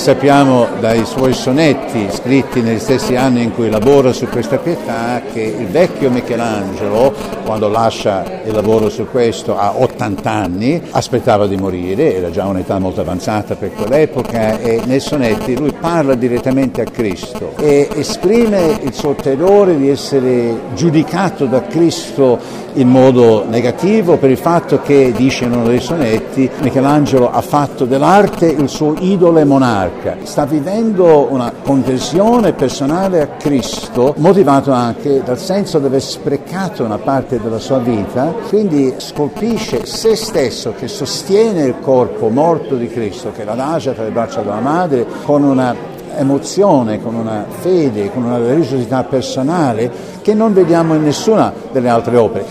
sappiamo dai suoi sonetti scritti negli stessi anni in cui lavora su questa pietà che il vecchio Michelangelo, quando lascia il lavoro su questo a 80 anni, aspettava di morire, era già un'età molto avanzata per quell'epoca, e nei sonetti lui parla direttamente a Cristo e esprime il suo terrore di essere giudicato da Cristo in modo negativo per il fatto che, dice in uno dei sonetti, Michelangelo ha fatto dell'arte il suo idolo monarca. Sta vivendo una conversione personale a Cristo, motivato anche dal senso di aver sprecato una parte della sua vita, quindi scolpisce se stesso che sostiene il corpo morto di Cristo, che l'adagia tra le braccia della madre, con una emozione, con una fede, con una religiosità personale che non vediamo in nessuna delle altre opere.